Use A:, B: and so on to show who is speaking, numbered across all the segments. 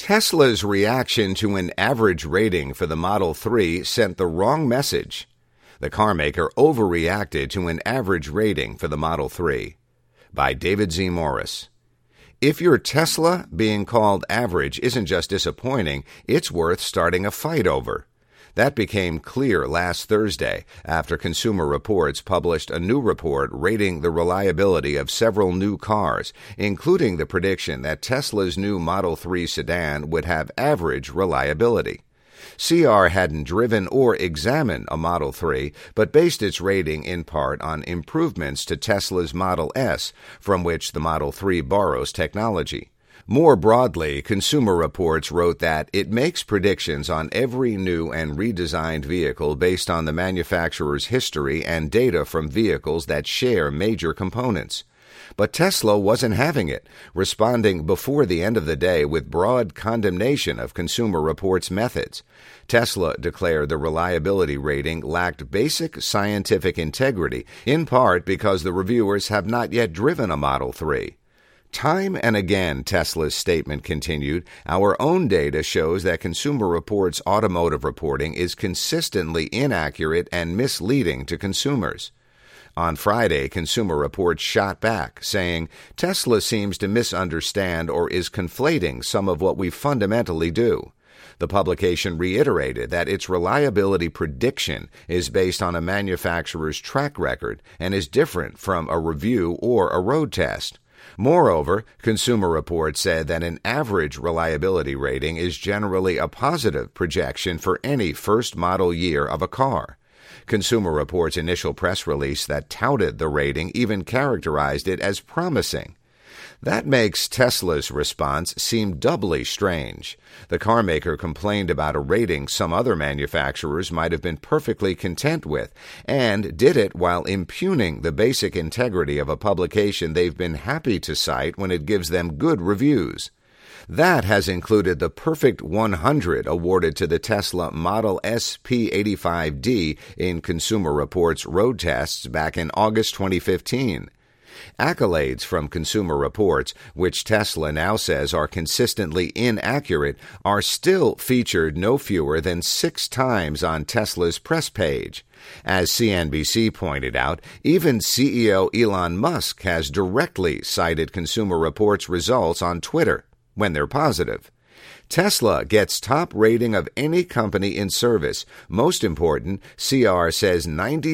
A: Tesla's reaction to an average rating for the Model 3 sent the wrong message. The carmaker overreacted to an average rating for the Model 3. By David Z. Morris. If your Tesla, being called average isn't just disappointing, it's worth starting a fight over. That became clear last Thursday after Consumer Reports published a new report rating the reliability of several new cars, including the prediction that Tesla's new Model 3 sedan would have average reliability. CR hadn't driven or examined a Model 3, but based its rating in part on improvements to Tesla's Model S, from which the Model 3 borrows technology. More broadly, Consumer Reports wrote that it makes predictions on every new and redesigned vehicle based on the manufacturer's history and data from vehicles that share major components. But Tesla wasn't having it, responding before the end of the day with broad condemnation of Consumer Reports' methods. Tesla declared the reliability rating lacked basic scientific integrity, in part because the reviewers have not yet driven a Model 3. Time and again, Tesla's statement continued, our own data shows that Consumer Reports' automotive reporting is consistently inaccurate and misleading to consumers. On Friday, Consumer Reports shot back, saying, Tesla seems to misunderstand or is conflating some of what we fundamentally do. The publication reiterated that its reliability prediction is based on a manufacturer's track record and is different from a review or a road test. Moreover, Consumer Reports said that an average reliability rating is generally a positive projection for any first model year of a car. Consumer Reports' initial press release that touted the rating even characterized it as promising. That makes Tesla's response seem doubly strange. The carmaker complained about a rating some other manufacturers might have been perfectly content with, and did it while impugning the basic integrity of a publication they've been happy to cite when it gives them good reviews. That has included the Perfect 100 awarded to the Tesla Model S P85D in Consumer Reports road tests back in August 2015. Accolades from Consumer Reports, which Tesla now says are consistently inaccurate, are still featured no fewer than 6 times on Tesla's press page. As CNBC pointed out, even CEO Elon Musk has directly cited Consumer Reports results on Twitter when they're positive. Tesla gets top rating of any company in service. Most important, CR says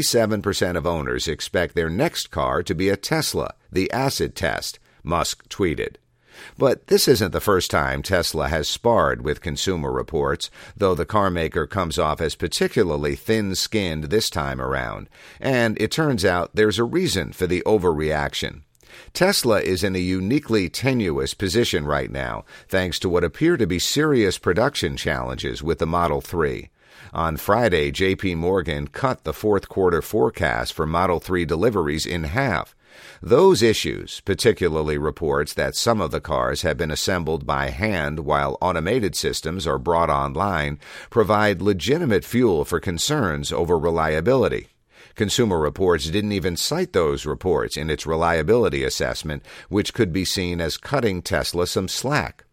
A: 97% of owners expect their next car to be a Tesla, the acid test, Musk tweeted. But this isn't the first time Tesla has sparred with Consumer Reports, though the carmaker comes off as particularly thin-skinned this time around. And it turns out there's a reason for the overreaction. Tesla is in a uniquely tenuous position right now, thanks to what appear to be serious production challenges with the Model 3. On Friday, J.P. Morgan cut the fourth quarter forecast for Model 3 deliveries in half. Those issues, particularly reports that some of the cars have been assembled by hand while automated systems are brought online, provide legitimate fuel for concerns over reliability. Consumer Reports didn't even cite those reports in its reliability assessment, which could be seen as cutting Tesla some slack.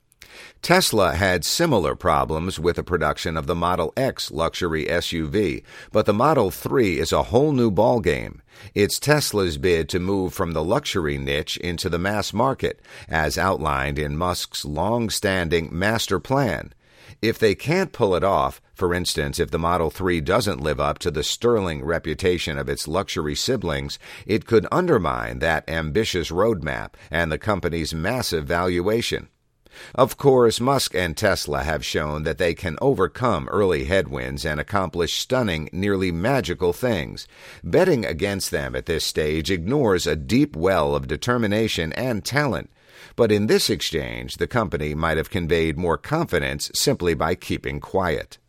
A: Tesla had similar problems with the production of the Model X luxury SUV, but the Model 3 is a whole new ballgame. It's Tesla's bid to move from the luxury niche into the mass market, as outlined in Musk's long-standing master plan. If they can't pull it off, for instance, if the Model 3 doesn't live up to the sterling reputation of its luxury siblings, it could undermine that ambitious roadmap and the company's massive valuation. Of course, Musk and Tesla have shown that they can overcome early headwinds and accomplish stunning, nearly magical things. Betting against them at this stage ignores a deep well of determination and talent. But in this exchange, the company might have conveyed more confidence simply by keeping quiet.